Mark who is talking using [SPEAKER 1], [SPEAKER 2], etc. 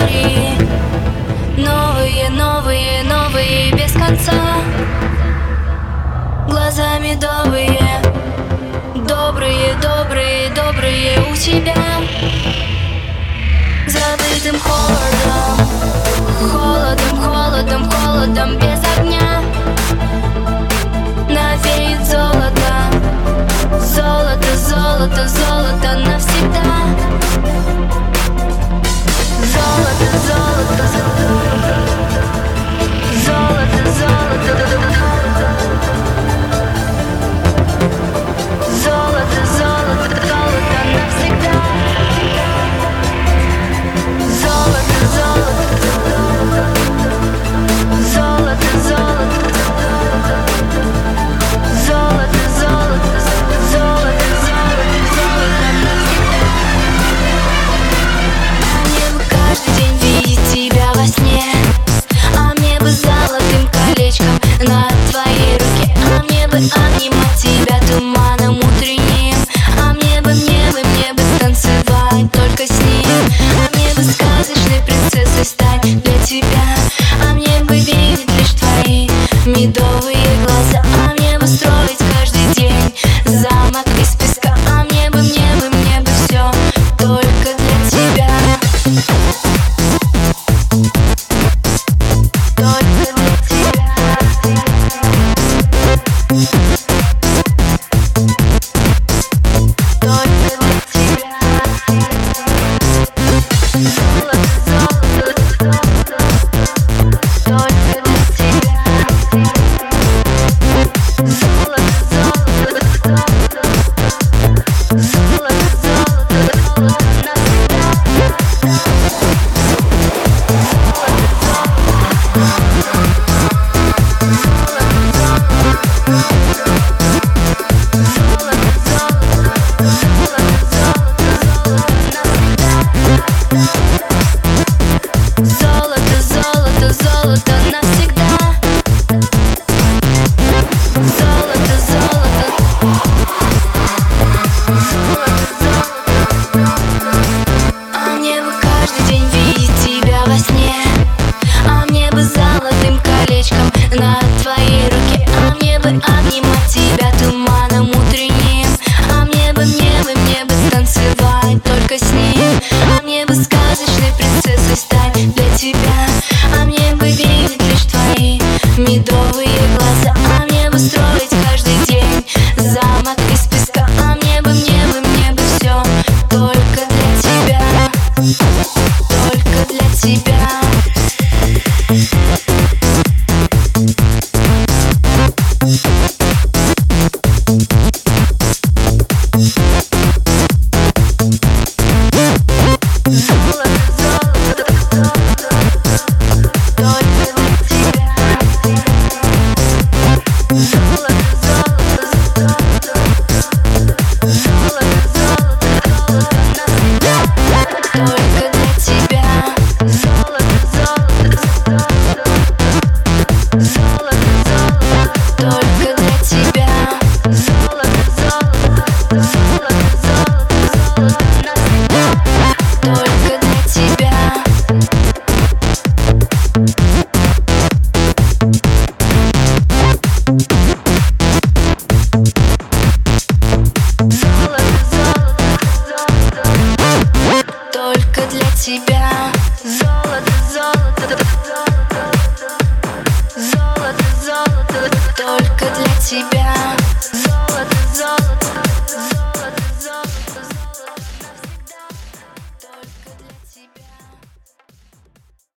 [SPEAKER 1] истории. Новые, новые, новые без конца. Глаза медовые, добрые, добрые, добрые у тебя. Забытым холодом, холодом, холодом, холодом без огня. Навеет золото, золото, золото, золото навсегда. Золото, золото, золото, золото, золото, золото, золото, золото навсегда. Золото, золото, золото, золото, золото, золото, золото, золото, золото навсегда. Мне бы каждый день видеть тебя во сне, а мне бы золотым колечком на твоей руке, а мне бы обнимать тебя туманом утренним, а мне бы танцевать только с ним, а мне бы сказочной принцессой стать для тебя, а мне бы видеть лишь твои медовые глаза, а мне бы строить каждый день замок из песка, а мне бы все только для тебя. Только для тебя. Только для тебя. Золото, золото, золото. Только для тебя. Золото, золото, золото. Золото, золото, золото навсегда. Золото, золото, золото навсегда. Золото, золото, золото, золото. А мне бы каждый день видеть тебя во сне, а мне бы золотым колечком на твоей руке, а мне бы обнимать тебя туманом утренним, а мне бы танцевать только с ним, а мне бы сказочной принцессой стать для тебя, а мне бы видеть лишь твои медовые глаза, а мне бы строить каждый день замок из песка, а мне бы все только для тебя. Только для тебя. Только для тебя. Золото, золото, золото, золото, золото, только для тебя.